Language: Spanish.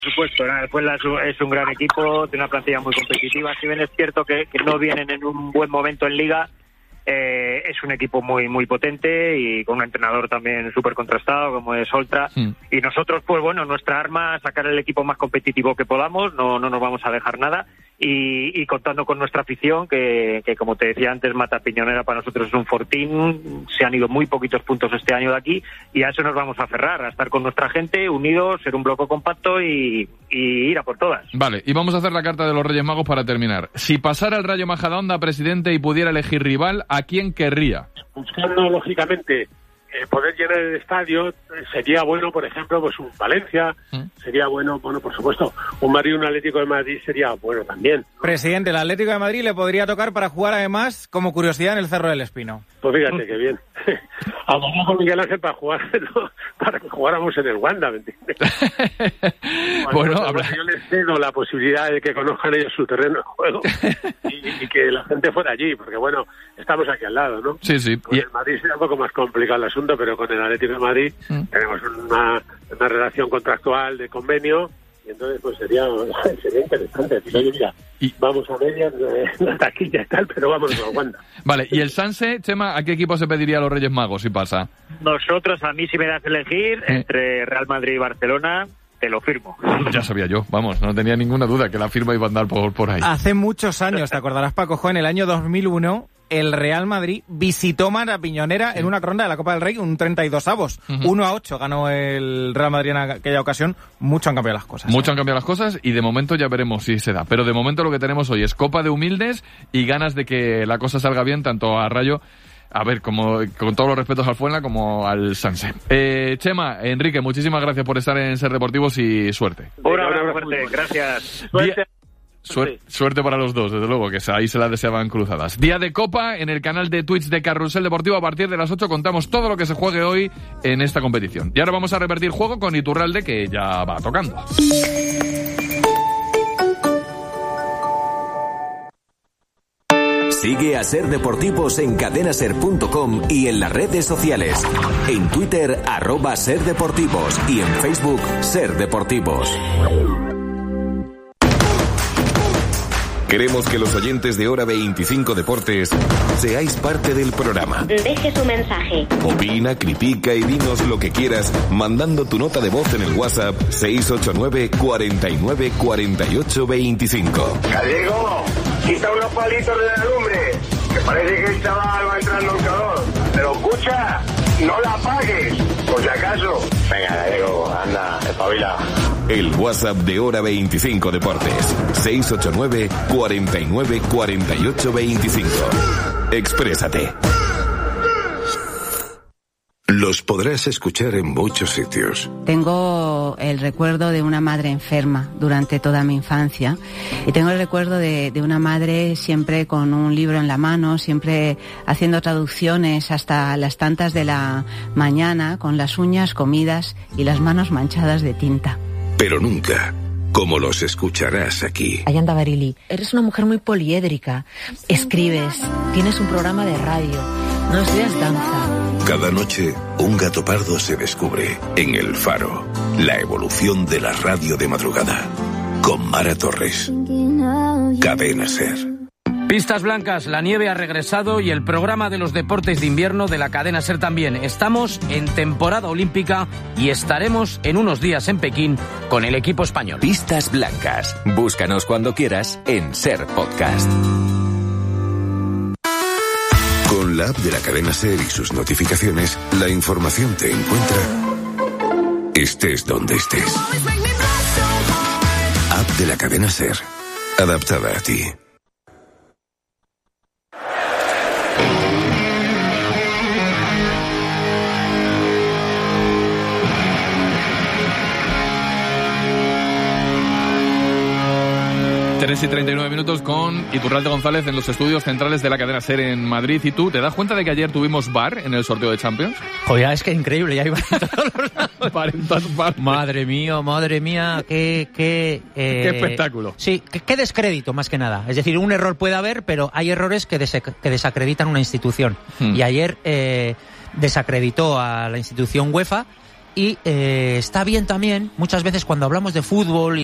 Por supuesto, es un gran equipo, tiene una plantilla muy competitiva. Si bien es cierto que no vienen en un buen momento en Liga, es un equipo muy muy potente y con un entrenador también súper contrastado como es Oltra. Y nosotros, pues bueno, nuestra arma, sacar el equipo más competitivo que podamos, no nos vamos a dejar nada. Y contando con nuestra afición, que como te decía antes, Mata Piñonera para nosotros es un fortín. Se han ido muy poquitos puntos este año de aquí y a eso nos vamos a aferrar, a estar con nuestra gente, unidos, ser un bloque compacto y ir a por todas. Vale, y vamos a hacer la carta de los Reyes Magos para terminar. Si pasara el Rayo Majadahonda presidente y pudiera elegir rival, ¿a quién querría? Buscando, lógicamente, poder llenar el estadio, sería bueno, por ejemplo, pues un Valencia, sería bueno, por supuesto, un Madrid, un Atlético de Madrid sería bueno también. Presidente, el Atlético de Madrid le podría tocar para jugar además, como curiosidad, en el Cerro del Espino. Pues fíjate que bien. Hablamos con Miguel Ángel para que jugáramos en el Wanda, ¿me entiendes? Bueno, yo les cedo la posibilidad de que conozcan ellos su terreno de juego y que la gente fuera allí, porque bueno, estamos aquí al lado, ¿no? Sí. Con el Madrid sería un poco más complicado el asunto, pero con el Atlético de Madrid tenemos una relación contractual de convenio. Y entonces pues sería interesante. Oye, mira, vamos a medias, la taquilla y tal, pero vámonos a Wanda. Vale, y el Sanse, Chema, ¿a qué equipo se pediría a los Reyes Magos si pasa? Nosotros, a mí si me das a elegir entre Real Madrid y Barcelona, te lo firmo. Ya sabía yo, vamos, no tenía ninguna duda que la firma iba a andar por ahí. Hace muchos años, te acordarás, Paco, en el año 2001... el Real Madrid visitó Mata Piñonera en una ronda de la Copa del Rey, un 32avos. 1-8 ganó el Real Madrid en aquella ocasión. Mucho han cambiado las cosas. Mucho han cambiado las cosas y de momento ya veremos si se da. Pero de momento lo que tenemos hoy es Copa de Humildes y ganas de que la cosa salga bien tanto a Rayo, a ver, como con todos los respetos al Fuenla, como al Sanse. Chema, Enrique, muchísimas gracias por estar en Ser Deportivos y suerte. Un abrazo fuerte, gracias. Suerte para los dos, desde luego, que ahí se las deseaban cruzadas. Día de Copa, en el canal de Twitch de Carrusel Deportivo, a partir de las 8 contamos todo lo que se juegue hoy en esta competición. Y ahora vamos a revertir juego con Iturralde, que ya va tocando. Sigue a Ser Deportivos en cadenaser.com y en las redes sociales. En Twitter, @SerDeportivos y en Facebook, Ser Deportivos. Queremos que los oyentes de Hora 25 Deportes seáis parte del programa. Deje su mensaje. Opina, critica y dinos lo que quieras mandando tu nota de voz en el WhatsApp 689 49 48 25. Gallego, quita unos palitos de la lumbre, que parece que el chaval va entrando en calor. Pero escucha, no la apagues, por si acaso. Venga, Gallego, anda, espabila. El WhatsApp de Hora 25 Deportes. 689 49 48 25. Exprésate. Los podrás escuchar en muchos sitios. Tengo el recuerdo de una madre enferma durante toda mi infancia y tengo el recuerdo de una madre siempre con un libro en la mano, siempre haciendo traducciones hasta las tantas de la mañana, con las uñas comidas y las manos manchadas de tinta. Pero nunca como los escucharás aquí. Ayanta Barili, eres una mujer muy poliédrica. Escribes, tienes un programa de radio, no estudias danza. Cada noche, un gato pardo se descubre en El Faro. La evolución de la radio de madrugada. Con Mara Torres. Cadena Ser. Pistas blancas, la nieve ha regresado y el programa de los deportes de invierno de la cadena SER también. Estamos en temporada olímpica y estaremos en unos días en Pekín con el equipo español. Pistas blancas. Búscanos cuando quieras en SER Podcast. Con la app de la cadena SER y sus notificaciones, la información te encuentra estés donde estés. App de la cadena SER. Adaptada a ti. Y 39 minutos con Iturralde González en los estudios centrales de la cadena SER en Madrid. ¿Y tú te das cuenta de que ayer tuvimos VAR en el sorteo de Champions? Joder, es que increíble, ya iba en todos los lados. Madre mía, qué espectáculo. Sí, qué descrédito más que nada. Es decir, un error puede haber, pero hay errores que desacreditan una institución. Y ayer desacreditó a la institución UEFA y está bien también, muchas veces cuando hablamos de fútbol